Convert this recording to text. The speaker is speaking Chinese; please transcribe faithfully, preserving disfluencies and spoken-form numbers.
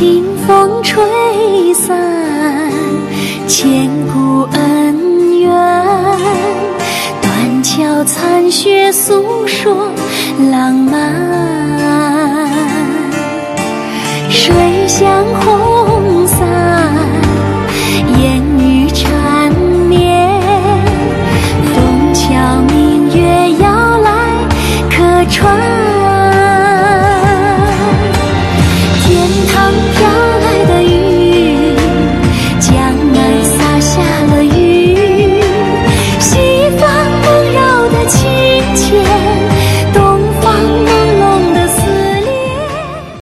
清风吹散千古恩怨，断桥残雪诉说浪漫。